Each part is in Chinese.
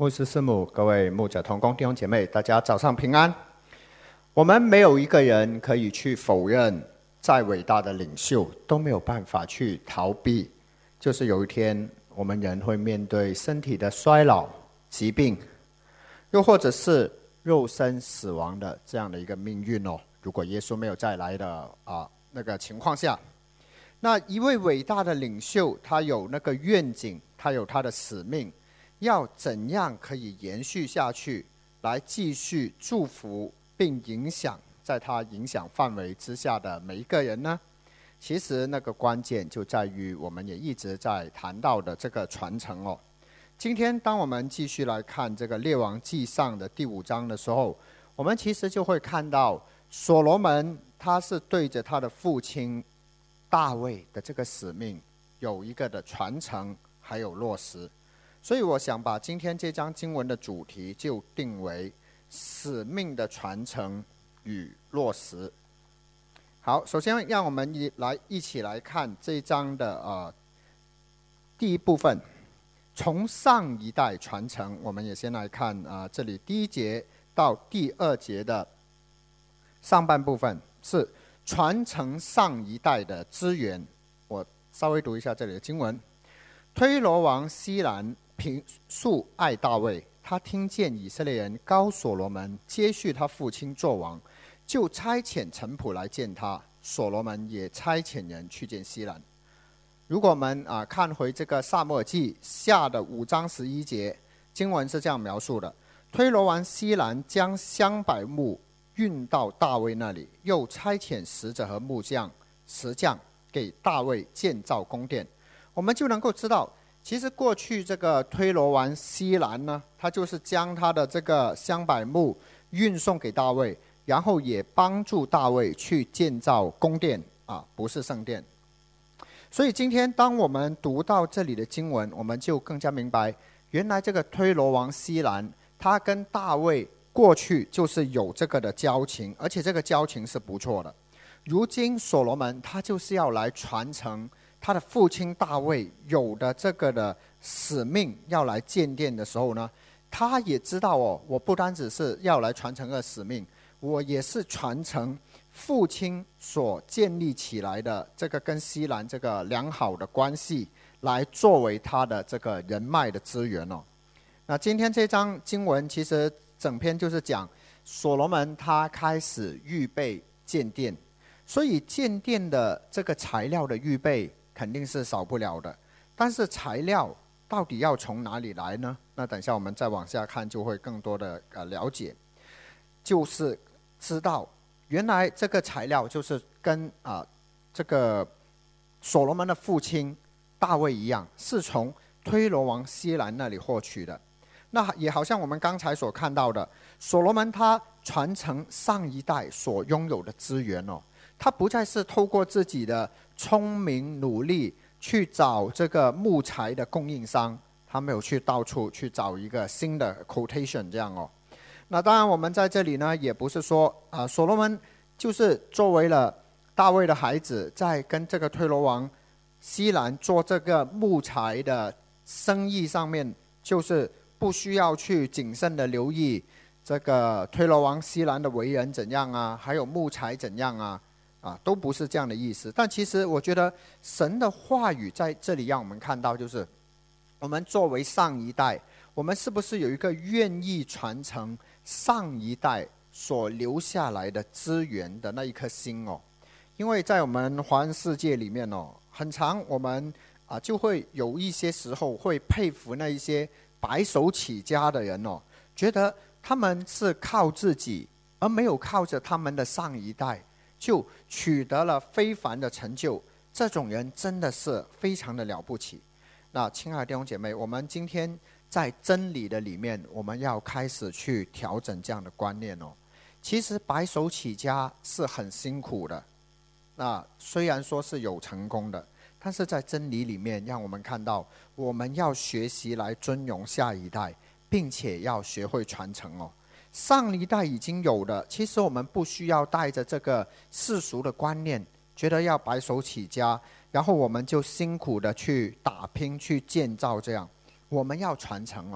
牧师师母，各位牧者同工弟兄姐妹，大家早上平安。我们没有一个人可以去否认，再伟大的领袖都没有办法去逃避，就是有一天我们人会面对身体的衰老、疾病，又或者是肉身死亡的这样的一个命运哦。如果耶稣没有再来的那个情况下，那一位伟大的领袖，他有那个愿景，他有他的使命，要怎样可以延续下去，来继续祝福并影响在他影响范围之下的每一个人呢？其实那个关键就在于我们也一直在谈到的这个传承哦。今天当我们继续来看这个列王纪上的第5章的时候，我们其实就会看到所罗门他是对着他的父亲大卫的这个使命有一个的传承还有落实。所以我想把今天这章经文的主题就定为使命的传承与落实。好，首先让我们一起来看这一章的第一部分，从上一代传承。我们也先来看这里第1节到第2节的上半部分是传承上一代的资源。我稍微读一下这里的经文。推罗王西兰平素爱大卫，他听见以色列人膏所罗门接续他父亲做王，就差遣臣仆来见他。所罗门也差遣人去见西兰。如果我们看回这个撒母耳记下的5章11节，经文是这样描述的：推罗王西兰将香柏木运到大卫那里，又差遣使者和木匠、石匠给大卫建造宫殿。我们就能够知道，其实过去这个推罗王西兰呢，他就是将他的这个香柏木运送给大卫，然后也帮助大卫去建造宫殿不是圣殿。所以今天当我们读到这里的经文，我们就更加明白，原来这个推罗王西兰他跟大卫过去就是有这个的交情，而且这个交情是不错的。如今所罗门他就是要来传承他的父亲大卫有的这个的使命，要来建殿的时候呢，他也知道我不单只是要来传承个使命，我也是传承父亲所建立起来的这个跟西兰这个良好的关系，来作为他的这个人脉的资源哦。那今天这章经文其实整篇就是讲所罗门他开始预备建殿，所以建殿的这个材料的预备肯定是少不了的，但是材料到底要从哪里来呢？那等一下我们再往下看就会更多的了解，就是知道原来这个材料就是跟这个所罗门的父亲大卫一样，是从推罗王西兰那里获取的。那也好像我们刚才所看到的，所罗门他传承上一代所拥有的资源哦，他不再是透过自己的聪明努力去找这个木材的供应商，他没有去到处去找一个新的 quotation 这样哦。那当然我们在这里呢，也不是说所罗门就是作为了大卫的孩子，在跟这个推罗王西兰做这个木材的生意上面，就是不需要去谨慎的留意这个推罗王西兰的为人怎样还有木材怎样都不是这样的意思。但其实我觉得神的话语在这里让我们看到，就是我们作为上一代，我们是不是有一个愿意传承上一代所留下来的资源的那一颗心哦？因为在我们华人世界里面哦，很常我们就会有一些时候会佩服那一些白手起家的人哦，觉得他们是靠自己，而没有靠着他们的上一代就取得了非凡的成就。这种人真的是非常的了不起。那亲爱的弟兄姐妹，我们今天在真理的里面，我们要开始去调整这样的观念哦。其实白手起家是很辛苦的，那虽然说是有成功的，但是在真理里面让我们看到，我们要学习来尊荣下一代，并且要学会传承哦。上一代已经有的，其实我们不需要带着这个世俗的观念，觉得要白手起家，然后我们就辛苦的去打拼去建造这样。我们要传承哦，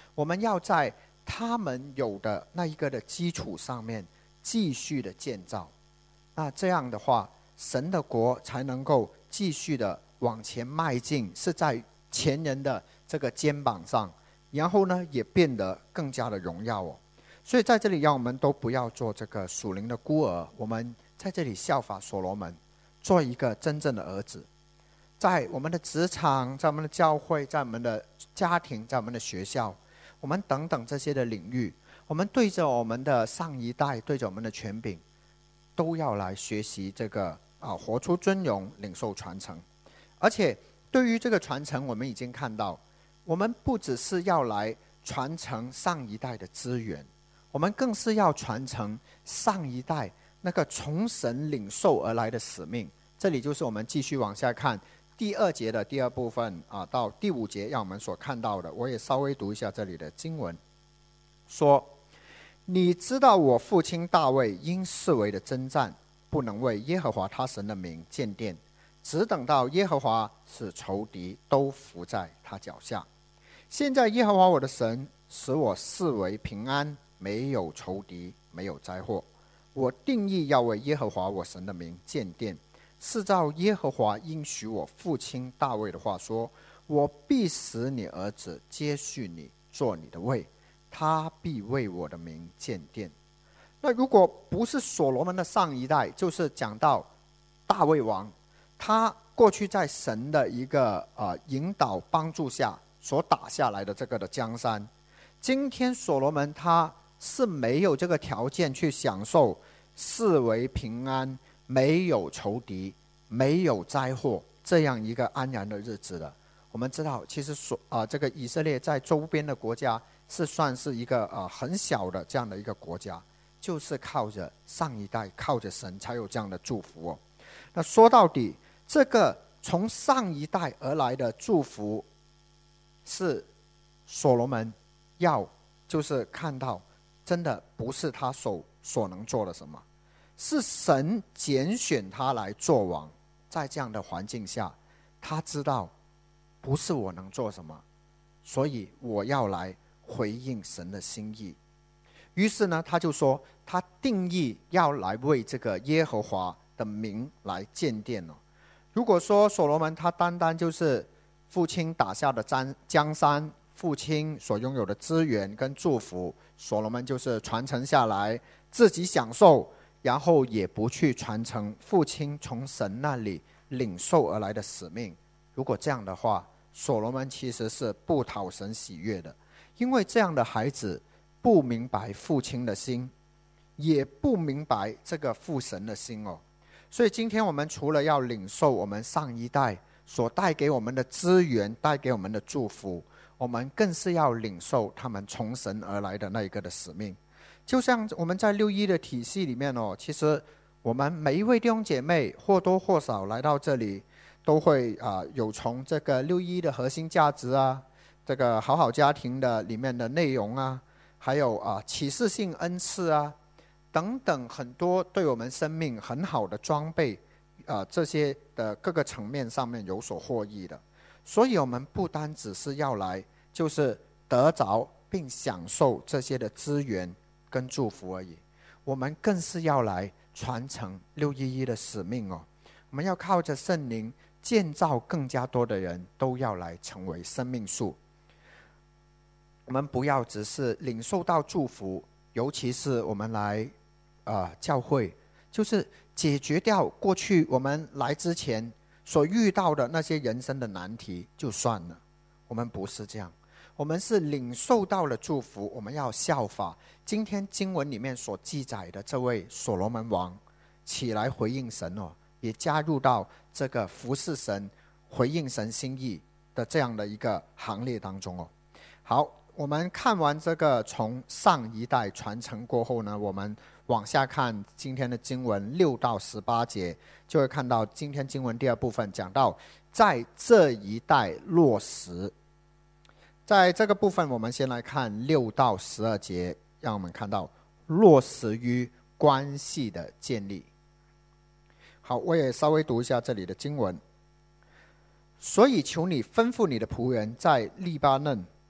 我们要在他们有的那一个的基础上面继续的建造。那这样的话，神的国才能够继续的往前迈进，是在前人的这个肩膀上，然后呢也变得更加的荣耀哦。所以在这里让我们都不要做这个属灵的孤儿，我们在这里效法所罗门，做一个真正的儿子。在我们的职场，在我们的教会，在我们的家庭，在我们的学校，我们等等这些的领域，我们对着我们的上一代，对着我们的权柄，都要来学习这个活出尊荣，领受传承。而且对于这个传承，我们已经看到，我们不只是要来传承上一代的资源，我们更是要传承上一代那个从神领受而来的使命。这里就是我们继续往下看第2节的第2部分到第5节，让我们所看到的，我也稍微读一下这里的经文，说：你知道我父亲大卫因四围的征战，不能为耶和华他神的名建殿，只等到耶和华使仇敌都伏在他脚下。现在耶和华我的神使我四围平安，没有仇敌，没有灾祸。我定义要为耶和华我神的名建殿，是照耶和华应许我父亲大卫的话说：我必使你儿子接续你，做你的位，他必为我的名建殿。那如果不是所罗门的上一代，就是讲到大卫王，他过去在神的一个引导帮助下所打下来的这个的江山，今天所罗门他是没有这个条件去享受四围平安，没有仇敌，没有灾祸这样一个安然的日子的。我们知道其实这个以色列在周边的国家是算是一个很小的这样的一个国家，就是靠着上一代，靠着神才有这样的祝福哦。那说到底，这个从上一代而来的祝福是所罗门就是看到真的不是他所能做的什么，是神拣选他来做王。在这样的环境下，他知道不是我能做什么，所以我要来回应神的心意。于是呢，他就说他定义要来为这个耶和华的名来建殿哦。如果说所罗门他单单就是父亲打下的江山，父亲所拥有的资源跟祝福，所罗门就是传承下来自己享受，然后也不去传承父亲从神那里领受而来的使命。如果这样的话，所罗门其实是不讨神喜悦的，因为这样的孩子不明白父亲的心，也不明白这个父神的心哦。所以今天我们除了要领受我们上一代所带给我们的资源，带给我们的祝福，我们更是要领受他们从神而来的那一个的使命。就像我们在6·1的体系里面哦，其实我们每一位弟兄姐妹或多或少来到这里，都会有从这个6·1的核心价值这个好好家庭的里面的内容还有启示性恩赐等等很多对我们生命很好的装备这些的各个层面上面有所获益的。所以我们不单只是要来就是得着并享受这些的资源跟祝福而已，我们更是要来传承6·1的使命哦。我们要靠着圣灵建造更加多的人都要来成为生命树。我们不要只是领受到祝福，尤其是我们来教会，就是解决掉过去我们来之前所遇到的那些人生的难题就算了。我们不是这样，我们是领受到了祝福，我们要效法今天经文里面所记载的这位所罗门王，起来回应神哦，也加入到这个服侍神、回应神心意的这样的一个行列当中哦。好，我们看完这个从上一代传承过后呢，我们往下看今天的经文6到18节，就会看到今天经文第2部分讲到在这一代落实。在这个部分我们先来看6到12节，让我们看到落实于关系的建立。好，我也稍微读一下这里的经文。所以求你吩咐你的仆人在利巴嫩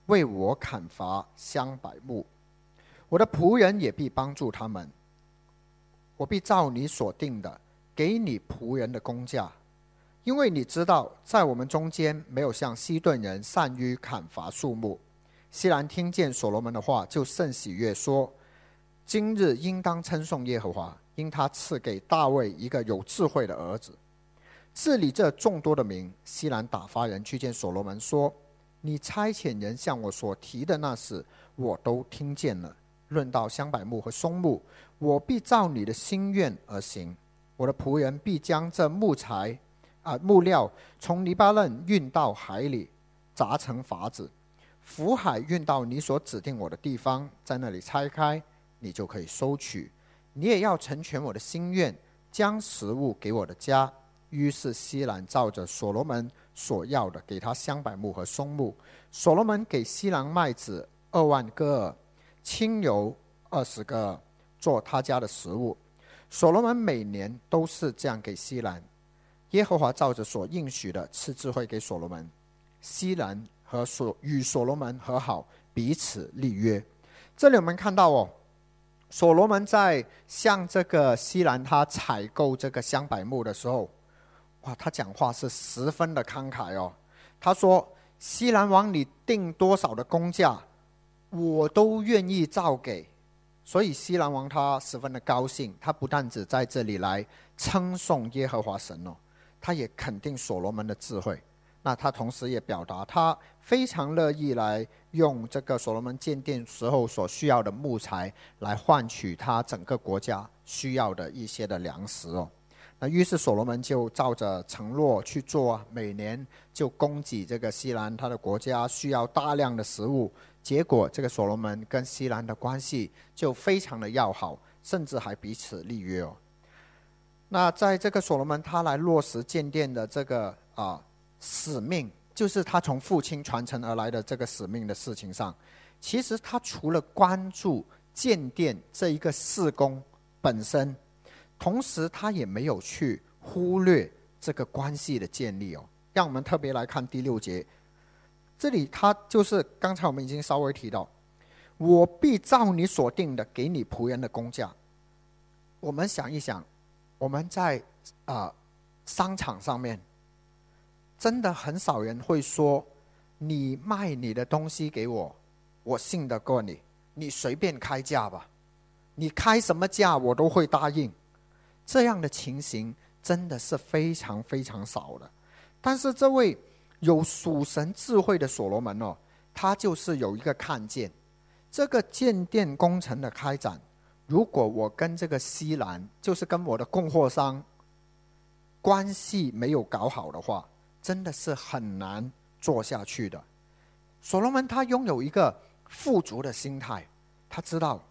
为我砍伐香柏木。我的仆人也必帮助他们，我必照你所定的给你仆人的工价，因为你知道在我们中间没有像西顿人善于砍伐树木。西兰听见所罗门的话，就甚喜悦，说：今日应当称颂耶和华，因他赐给大卫一个有智慧的儿子。治理这众多的民，西兰打发人去见所罗门，说：你差遣人向我所提的那事，我都听见了。论到香柏木和松木，我必照你的心愿而行。我的仆人必将这木料从黎巴嫩运到海里，砸成筏子，浮海运到你所指定我的地方，在那里拆开，你就可以收取。你也要成全我的心愿，将食物给我的家。于是西兰照着所罗门所要的，给他香柏木和松木。所罗门给西兰麦子20000戈尔，清油20戈尔，做他家的食物。所罗门每年都是这样给西兰。耶和华照着所应许的赐智慧给所罗门。西兰与所罗门和好，彼此立约。这里我们看到所罗门在向这个西兰他采购这个香柏木的时候，他讲话是十分的慷慨他说：西兰王，你定多少的工价，我都愿意照给。所以西兰王他十分的高兴，他不但只在这里来称颂耶和华神他也肯定所罗门的智慧。那他同时也表达他非常乐意来用这个所罗门建殿时候所需要的木材，来换取他整个国家需要的一些的粮食那于是所罗门就照着承诺去做每年就供给这个西兰他的国家需要大量的食物。结果这个所罗门跟西兰的关系就非常的要好，甚至还彼此立约那在这个所罗门他来落实建殿的这个使命，就是他从父亲传承而来的这个使命的事情上，其实他除了关注建殿这一个事工本身，同时他也没有去忽略这个关系的建立让我们特别来看第6节，这里他就是刚才我们已经稍微提到，我必照你所定的给你仆人的工价。我们想一想，我们在商场上面真的很少人会说，你卖你的东西给我，我信得过你，你随便开价吧，你开什么价我都会答应。这样的情形真的是非常非常少的。但是这位有属神智慧的所罗门他就是有一个看见，这个建殿工程的开展，如果我跟这个西兰，就是跟我的供货商关系没有搞好的话，真的是很难做下去的。所罗门他拥有一个富足的心态，他知道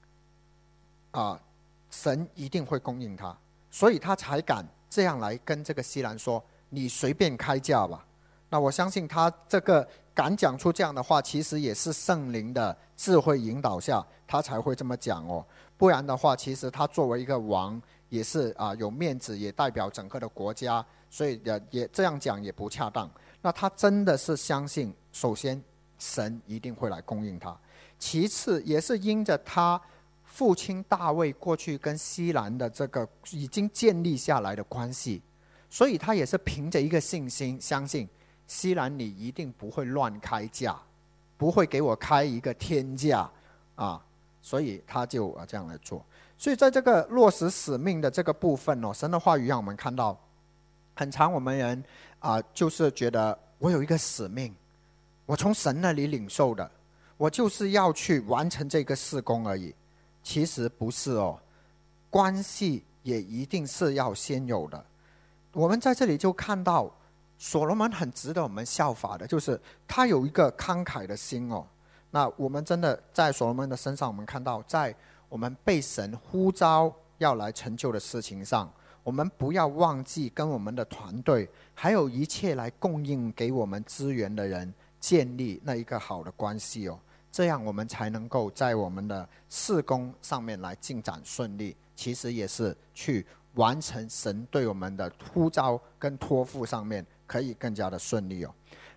神一定会供应他，所以他才敢这样来跟这个西兰说，你随便开价吧。那我相信他这个敢讲出这样的话，其实也是圣灵的智慧引导下他才会这么讲不然的话，其实他作为一个王也是有面子，也代表整个的国家，所以也这样讲也不恰当。那他真的是相信，首先神一定会来供应他，其次也是因着他父亲大卫过去跟西兰的这个已经建立下来的关系，所以他也是凭着一个信心，相信西兰你一定不会乱开价，不会给我开一个天价所以他就这样来做。所以在这个落实使命的这个部分神的话语让我们看到，很常我们人就是觉得我有一个使命，我从神那里领受的，我就是要去完成这个事工而已。其实不是关系也一定是要先有的。我们在这里就看到所罗门很值得我们效法的，就是他有一个慷慨的心那我们真的在所罗门的身上，我们看到在我们被神呼召要来成就的事情上，我们不要忘记跟我们的团队还有一切来供应给我们资源的人建立那一个好的关系这样我们才能够在我们的事工上面来进展顺利，其实也是去完成神对我们的呼召跟托付上面可以更加的顺利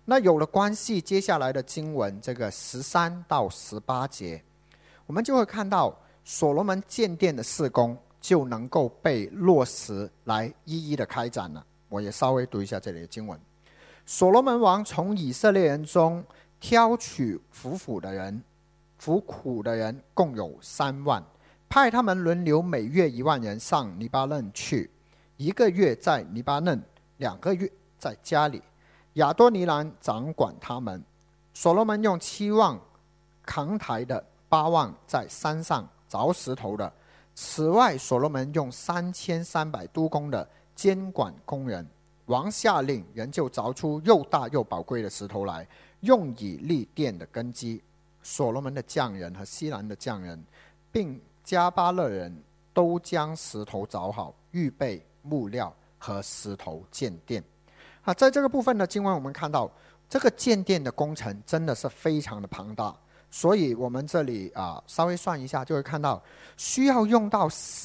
那有了关系，接下来的经文这个13到18节，我们就会看到所罗门建殿的事工就能够被落实来一一的开展了。我也稍微读一下这里的经文。所罗门王从以色列人中挑取服苦的人共有3万，派他们轮流每月1万人上黎巴嫩去，1个月在黎巴嫩，2个月在家里。亚多尼兰掌管他们。所罗门用7万扛抬的，8万在山上凿石头的。此外，所罗门用3300督工的监管工人。王下令，人就凿出又大又宝贵的石头来，用以立殿的根基。所罗门的匠人和西兰的匠人，并加巴勒人都将石头凿好，预备木料和石头建殿。在这个部分的经文，我们看到这个建殿的工程真的是非常的庞大，所以我们这里稍微算一下，就会看到需要用到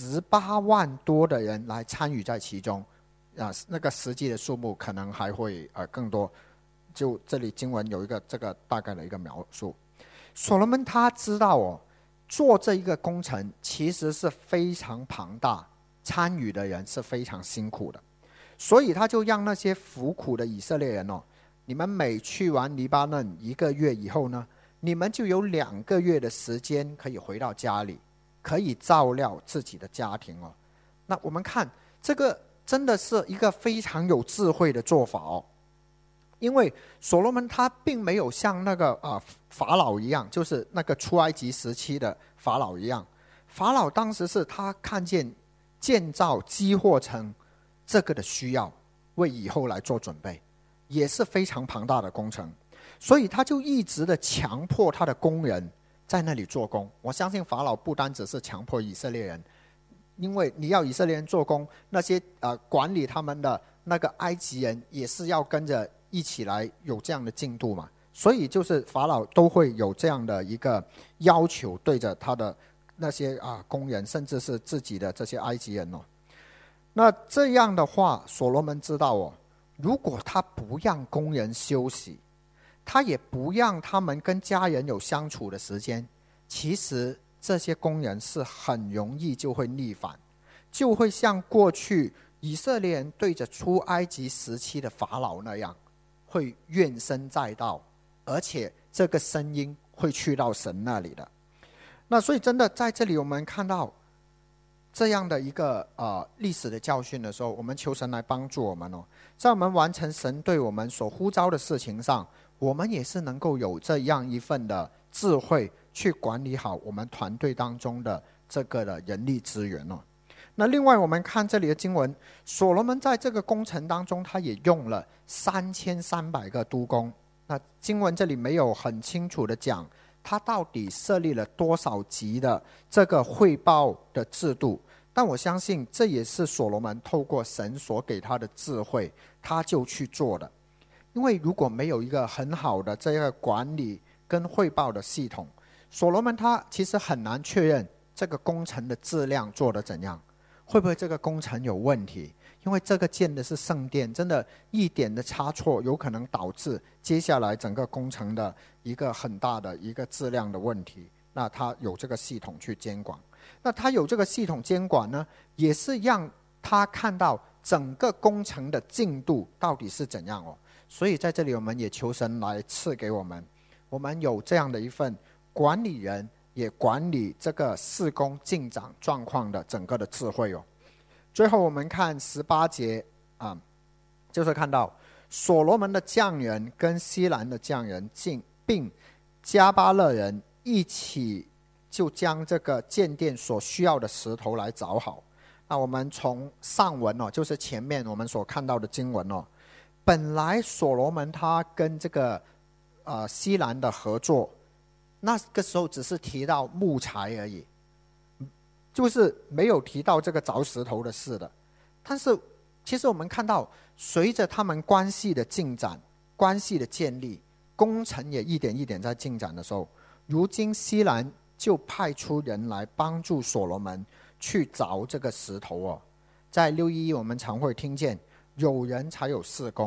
18万多的人来参与在其中。那个实际的数目可能还会更多，就这里经文有一个这个大概的一个描述。所罗门他知道做这一个工程其实是非常庞大，参与的人是非常辛苦的，所以他就让那些服苦的以色列人你们每去完黎巴嫩1个月以后呢，你们就有2个月的时间可以回到家里，可以照料自己的家庭那我们看这个真的是一个非常有智慧的做法因为所罗门他并没有像那个法老一样，就是那个出埃及时期的法老一样。法老当时是他看见建造基货城这个的需要，为以后来做准备，也是非常庞大的工程，所以他就一直的强迫他的工人在那里做工。我相信法老不单只是强迫以色列人，因为你要以色列人做工，那些管理他们的那个埃及人也是要跟着一起来有这样的进度嘛，所以就是法老都会有这样的一个要求对着他的那些工人，甚至是自己的这些埃及人那这样的话，所罗门知道如果他不让工人休息，他也不让他们跟家人有相处的时间，其实这些工人是很容易就会逆反，就会像过去以色列人对着出埃及时期的法老那样，会怨声载道，而且这个声音会去到神那里的。那所以真的在这里我们看到这样的一个历史的教训的时候，我们求神来帮助我们在我们完成神对我们所呼召的事情上，我们也是能够有这样一份的智慧去管理好我们团队当中的这个的人力资源那另外我们看这里的经文，所罗门在这个工程当中，他也用了3300个督工。那经文这里没有很清楚的讲他到底设立了多少级的这个汇报的制度，但我相信这也是所罗门透过神所给他的智慧，他就去做的。因为如果没有一个很好的这个管理跟汇报的系统，所罗门他其实很难确认这个工程的质量做得怎样，会不会这个工程有问题，因为这个建的是圣殿，真的一点的差错有可能导致接下来整个工程的一个很大的一个质量的问题。那他有这个系统去监管，那他有这个系统监管呢，也是让他看到整个工程的进度到底是怎样所以在这里我们也求神来赐给我们有这样的一份管理人也管理这个事工进展状况的整个的智慧最后我们看18节就是看到所罗门的匠人跟西兰的匠人并加巴勒人一起就将这个建殿所需要的石头来凿好。那我们从上文就是前面我们所看到的经文本来所罗门他跟这个西兰的合作，那个时候只是提到木材而已，就是没有提到这个凿石头的事的。但是其实我们看到随着他们关系的进展，关系的建立，工程也一点一点在进展的时候，如今西兰就派出人来帮助所罗门去凿这个石头在611我们常会听见有人才有事工，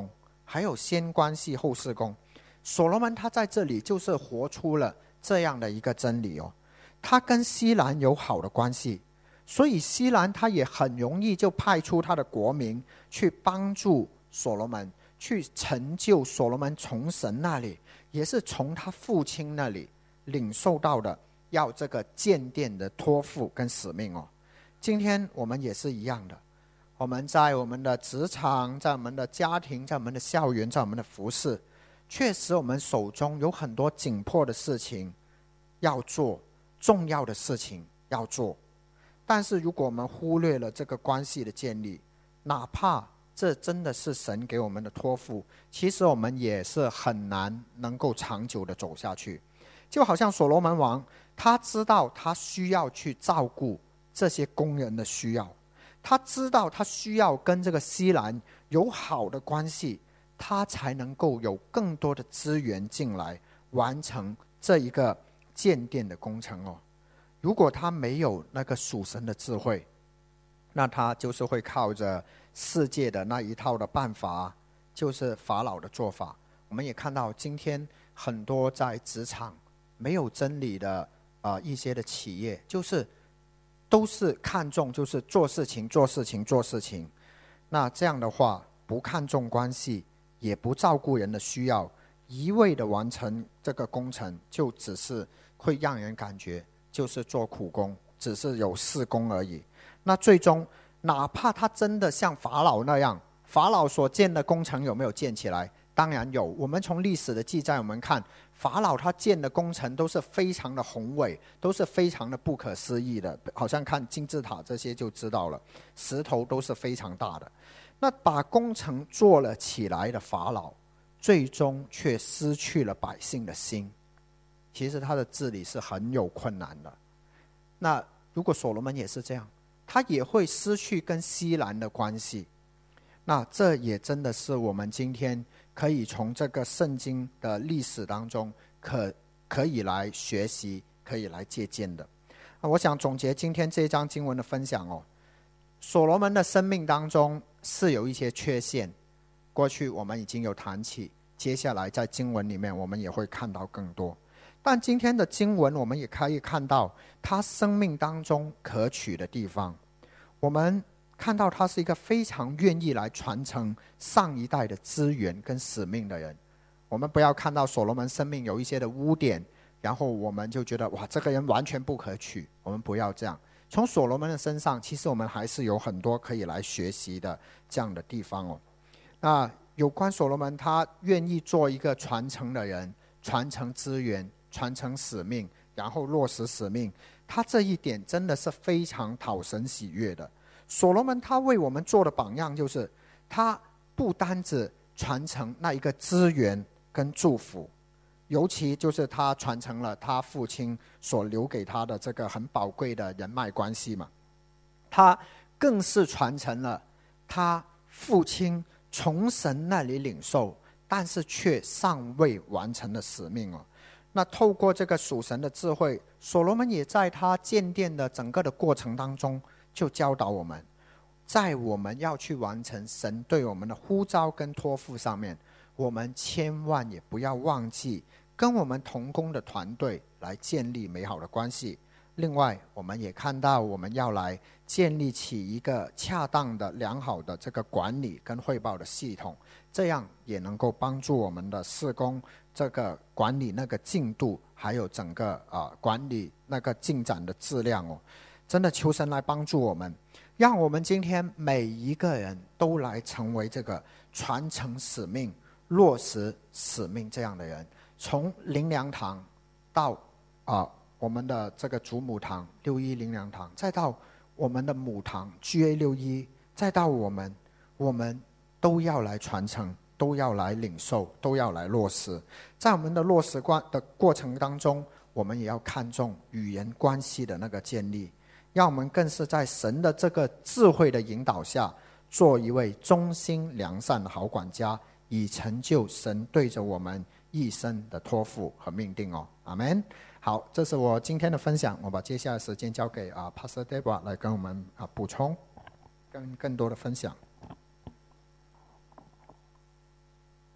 还有先关系后事工。所罗门他在这里就是活出了这样的一个真理哦。他跟西兰有好的关系，所以西兰他也很容易就派出他的国民去帮助所罗门，去成就所罗门从神那里，也是从他父亲那里领受到的要这个建殿的托付跟使命哦。今天我们也是一样的，我们在我们的职场，在我们的家庭，在我们的校园，在我们的服事，确实我们手中有很多紧迫的事情要做，重要的事情要做。但是如果我们忽略了这个关系的建立，哪怕这真的是神给我们的托付，其实我们也是很难能够长久的走下去。就好像所罗门王，他知道他需要去照顾这些工人的需要，他知道他需要跟这个西兰有好的关系，他才能够有更多的资源进来完成这一个建殿的工程哦。如果他没有那个属神的智慧，那他就是会靠着世界的那一套的办法，就是法老的做法。我们也看到今天很多在职场没有真理的一些的企业，就是都是看重就是做事情做事情做事情。那这样的话，不看重关系，也不照顾人的需要，一味的完成这个工程，就只是会让人感觉就是做苦工，只是有事工而已。那最终哪怕他真的像法老那样，法老所建的工程有没有建起来？当然有。我们从历史的记载我们看，法老他建的工程都是非常的宏伟，都是非常的不可思议的，好像看金字塔这些就知道了，石头都是非常大的。那把工程做了起来的法老，最终却失去了百姓的心，其实他的治理是很有困难的。那如果所罗门也是这样，他也会失去跟西兰的关系。那这也真的是我们今天可以从这个圣经的历史当中可以来学习，可以来借鉴的。我想总结今天这一章经文的分享哦，所罗门的生命当中是有一些缺陷，过去我们已经有谈起，接下来在经文里面我们也会看到更多。但今天的经文我们也可以看到他生命当中可取的地方。我们看到他是一个非常愿意来传承上一代的资源跟使命的人。我们不要看到所罗门生命有一些的污点，然后我们就觉得哇，这个人完全不可取。我们不要这样，从所罗门的身上，其实我们还是有很多可以来学习的这样的地方哦。那有关所罗门，他愿意做一个传承的人，传承资源，传承使命，然后落实使命，他这一点真的是非常讨神喜悦的。所罗门他为我们做的榜样，就是他不单只传承那一个资源跟祝福，尤其就是他传承了他父亲所留给他的这个很宝贵的人脉关系嘛，他更是传承了他父亲从神那里领受，但是却尚未完成的使命哦。那透过这个属神的智慧，所罗门也在他建殿的整个的过程当中，就教导我们，在我们要去完成神对我们的呼召跟托付上面，我们千万也不要忘记跟我们同工的团队来建立美好的关系。另外我们也看到我们要来建立起一个恰当的良好的这个管理跟汇报的系统，这样也能够帮助我们的事工这个管理那个进度，还有整个管理那个进展的质量哦。真的求神来帮助我们，让我们今天每一个人都来成为这个传承使命、落实使命这样的人。从灵粮堂到我们的这个主母堂61灵粮堂，再到我们的母堂 GA61， 再到我们都要来传承，都要来领受，都要来落实。在我们的落实的过程当中，我们也要看重与人关系的那个建立，让我们更是在神的这个智慧的引导下，做一位忠心良善的好管家，以成就神对着我们一生的托付和命定哦。阿们。好，这是我今天的分享，我把接下来的时间交给Pastor Deborah 来跟我们补充更多的分享。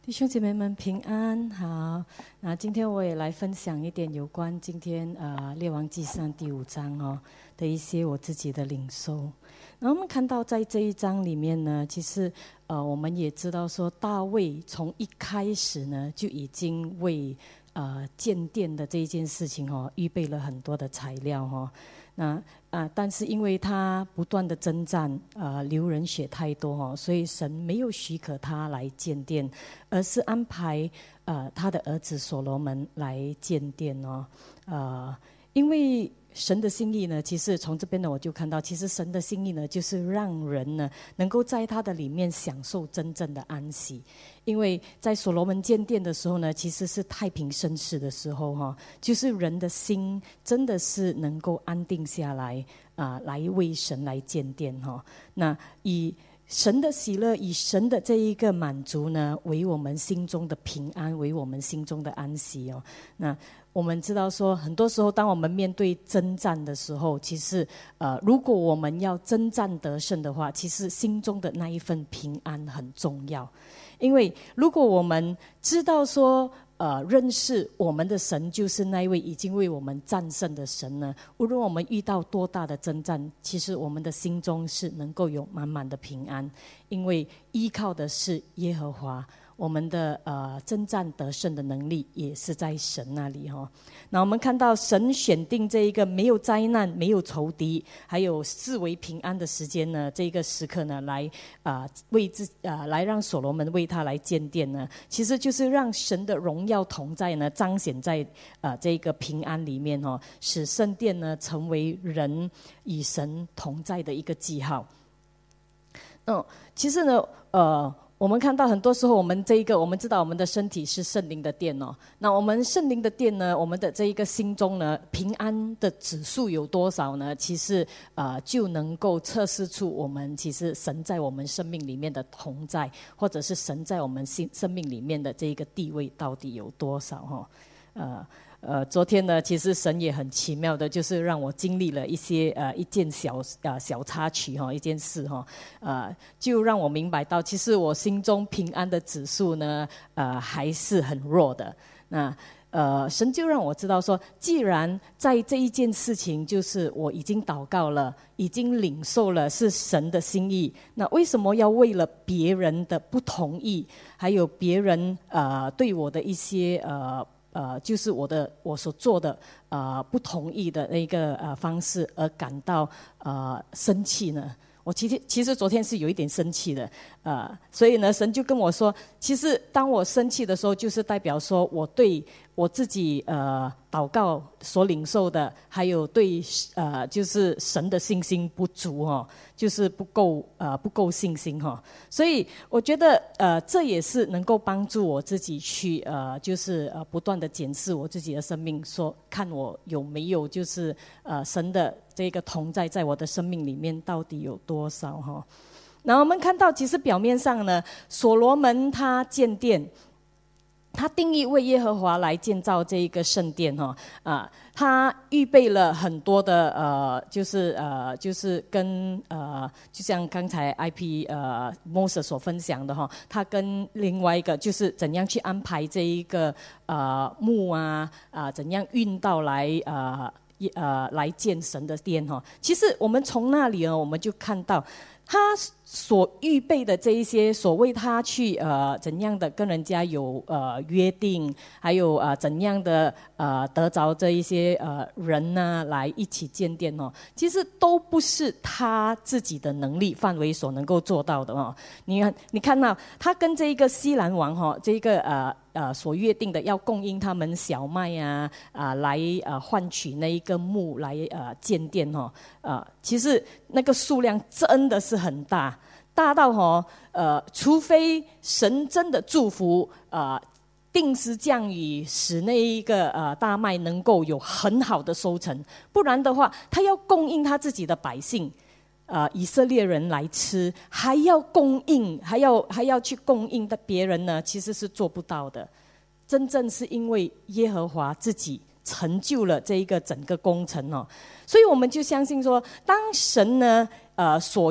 弟兄姐妹们平安好。那今天我也来分享一点有关今天列王纪上第5章的一些我自己的领受。然后我们看到在这一章里面呢，其实我们也知道说大卫从一开始呢就已经为建殿的这一件事情预备了很多的材料但是因为他不断的征战流人血太多所以神没有许可他来建殿，而是安排他的儿子所罗门来建殿因为神的心意呢，其实从这边呢我就看到，其实神的心意呢，就是让人呢能够在他的里面享受真正的安息。因为在所罗门建殿的时候呢，其实是太平盛世的时候就是人的心真的是能够安定下来来为神来建殿那以神的喜乐，以神的这一个满足呢，为我们心中的平安，为我们心中的安息那我们知道说，很多时候当我们面对征战的时候，其实如果我们要征战得胜的话，其实心中的那一份平安很重要。因为如果我们知道说认识我们的神就是那一位已经为我们战胜的神呢，无论我们遇到多大的征战，其实我们的心中是能够有满满的平安，因为依靠的是耶和华。我们的征战得胜的能力也是在神那里那我们看到神选定这一个没有灾难、没有仇敌，还有视为平安的时间呢，这个时刻呢，来来让所罗门为他来建殿呢，其实就是让神的荣耀同在呢，彰显在这个平安里面使圣殿呢成为人与神同在的一个记号。其实呢我们看到很多时候我们知道我们的身体是圣灵的殿那我们圣灵的殿呢，我们的这一个心中呢，平安的指数有多少呢？其实就能够测试出我们其实神在我们生命里面的同在，或者是神在我们生命里面的这一个地位到底有多少昨天呢，其实神也很奇妙的，就是让我经历了一件小插曲一件事就让我明白到，其实我心中平安的指数呢，还是很弱的。那神就让我知道说，既然在这一件事情，就是我已经祷告了，已经领受了是神的心意，那为什么要为了别人的不同意，还有别人对我的一些就是我所做的不同意的那个方式而感到生气呢？我其实昨天是有一点生气的所以呢，神就跟我说，其实当我生气的时候，就是代表说我对我自己祷告所领受的，还有对就是神的信心不足就是不够信心所以我觉得这也是能够帮助我自己去就是不断的检视我自己的生命，说看我有没有就是神的这个同在我的生命里面到底有多少然后我们看到其实表面上呢，所罗门他建殿，他定义为耶和华来建造这一个圣殿他预备了很多的就是跟就像刚才 IP Moses 所分享的他跟另外一个就是怎样去安排这一个木怎样运到来建神的殿其实我们从那里我们就看到他所预备的这一些所谓他去怎样的跟人家有约定，还有怎样的得着这一些人呢来一起建殿其实都不是他自己的能力范围所能够做到的你看到他跟这一个西兰王这一个所约定的要供应他们小麦来换取那一个木来建殿其实那个数量真的是很大到除非神真的祝福定时降雨，使那一个大麦能够有很好的收成，不然的话他要供应他自己的百姓以色列人来吃，还要去供应的别人呢，其实是做不到的。真正是因为耶和华自己成就了这一个整个工程所以我们就相信说，当神呢所要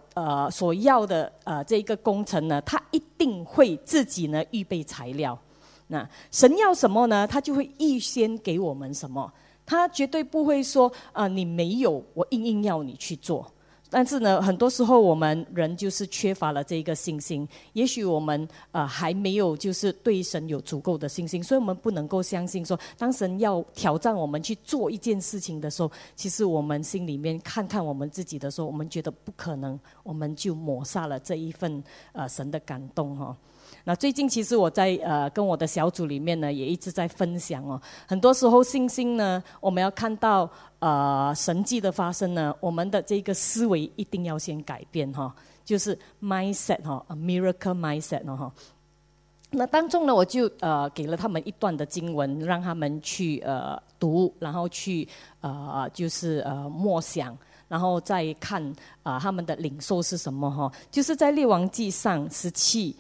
所要的这个工程呢，他一定会自己呢预备材料。那神要什么呢？他就会预先给我们什么，他绝对不会说你没有，我硬要你去做。但是呢，很多时候我们人就是缺乏了这个信心，也许我们还没有就是对神有足够的信心，所以我们不能够相信说，当神要挑战我们去做一件事情的时候，其实我们心里面看看我们自己的时候，我们觉得不可能，我们就抹杀了这一份神的感动哈。那最近其实我在跟我的小组里面呢，也一直在分享哦。很多时候信心呢，我们要看到神迹的发生呢，我们的这个思维一定要先改变哈，就是 mindset 哈 ，miracle mindset 哈。那当中呢，我就给了他们一段的经文，让他们去读，然后去就是默想。然后再看他们的领受是什么哈，就是在列王记上17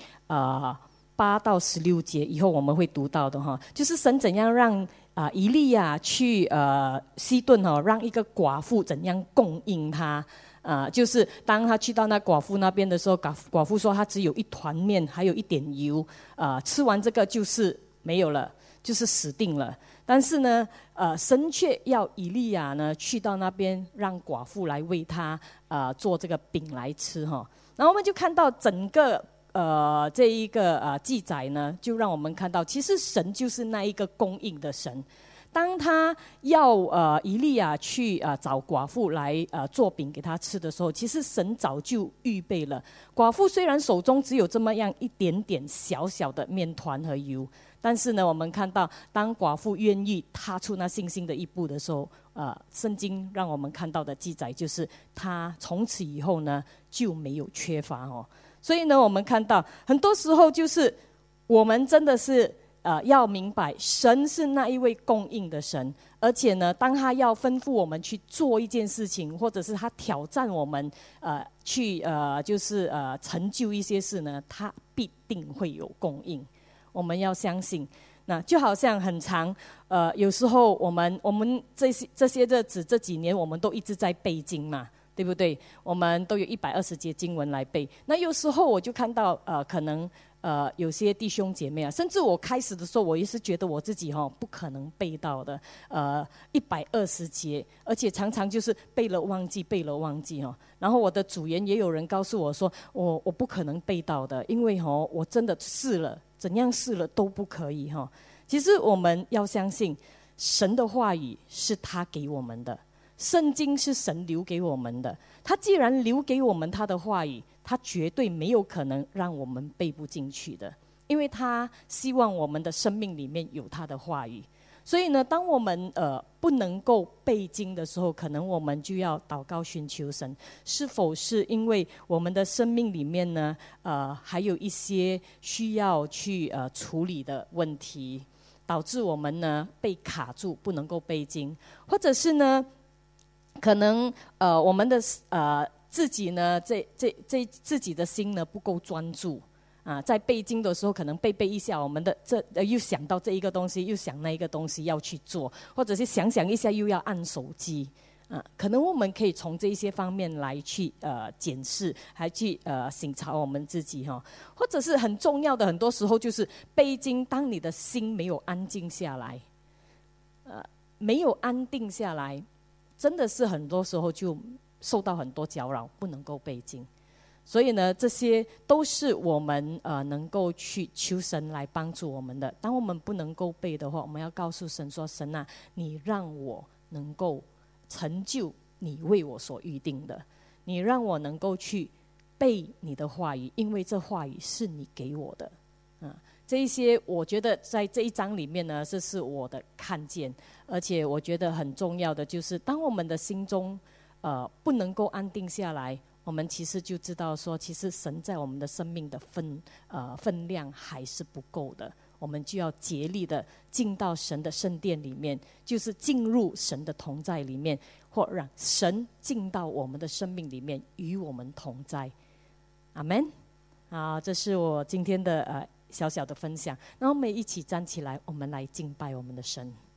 8到16节以后我们会读到的哈，就是神怎样让以利亚去西顿哈，让一个寡妇怎样供应他。就是当他去到那寡妇那边的时候，寡妇说他只有一团面，还有一点油，吃完这个就是没有了，就是死定了。但是呢，神却要以利亚呢去到那边，让寡妇来为他做这个饼来吃哈。然后我们就看到整个这一个记载呢，就让我们看到，其实神就是那一个供应的神。当他要以利亚去找寡妇来做饼给他吃的时候，其实神早就预备了。寡妇虽然手中只有这么样一点点小小的面团和油，但是呢，我们看到当寡妇愿意踏出那信心的一步的时候，圣经让我们看到的记载就是他从此以后呢就没有缺乏哦。所以呢，我们看到很多时候就是我们真的是要明白，神是那一位供应的神，而且呢，当他要吩咐我们去做一件事情，或者是他挑战我们去就是成就一些事呢，他必定会有供应。我们要相信。那就好像很长有时候我们这些日子这几年我们都一直在背经嘛，对不对？我们都有120节经文来背。那有时候我就看到可能有些弟兄姐妹甚至我开始的时候，我也是觉得我自己不可能背到的120节，而且常常就是背了忘记然后我的组员也有人告诉我说，我不可能背到的，因为我真的试了，怎样试了都不可以其实我们要相信，神的话语是他给我们的，圣经是神留给我们的。他既然留给我们他的话语，他绝对没有可能让我们背不进去的，因为他希望我们的生命里面有他的话语。所以呢，当我们不能够背经的时候，可能我们就要祷告寻求神，是否是因为我们的生命里面呢还有一些需要去处理的问题，导致我们呢被卡住，不能够背经，或者是呢可能我们的自己呢自己的心呢不够专注在背经的时候，可能背一下，我们的又想到这一个东西，又想那一个东西要去做，或者是想一下又要按手机可能我们可以从这一些方面来去检视，还去省察我们自己或者是很重要的，很多时候就是背经，当你的心没有安静下来，没有安定下来，真的是很多时候就受到很多搅扰，不能够背经。所以呢，这些都是我们能够去求神来帮助我们的。当我们不能够背的话，我们要告诉神说，神啊，你让我能够成就你为我所预定的，你让我能够去背你的话语，因为这话语是你给我的这一些我觉得在这一章里面呢，这是我的看见。而且我觉得很重要的就是，当我们的心中不能够安定下来，我们其实就知道说，其实神在我们的生命的分量还是不够的。我们就要竭力的进到神的圣殿里面，就是进入神的同在里面，或让神进到我们的生命里面，与我们同在。阿们。这是我今天的小小的分享。那我们一起站起来，我们来敬拜我们的神。